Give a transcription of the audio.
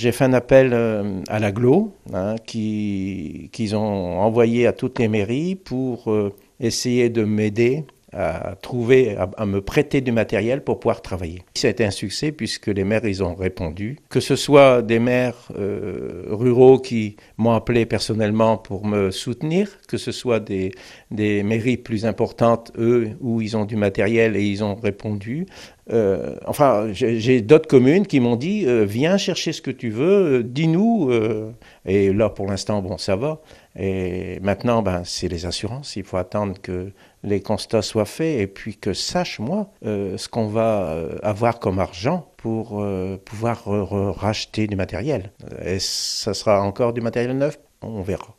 j'ai fait un appel à l'agglo, qu'ils ont envoyé à toutes les mairies pour essayer de m'aider à trouver, à me prêter du matériel pour pouvoir travailler. Ça a été un succès puisque les maires, ils ont répondu. Que ce soit des maires ruraux qui m'ont appelé personnellement pour me soutenir, que ce soit des mairies plus importantes, eux, où ils ont du matériel et ils ont répondu. J'ai d'autres communes qui m'ont dit viens chercher ce que tu veux, dis-nous. Et là, pour l'instant, bon, ça va. Et maintenant, c'est les assurances. Il faut attendre que les constats soient faits et puis que sache, moi, ce qu'on va avoir comme argent pour pouvoir racheter du matériel. Et ça sera encore du matériel neuf, on verra.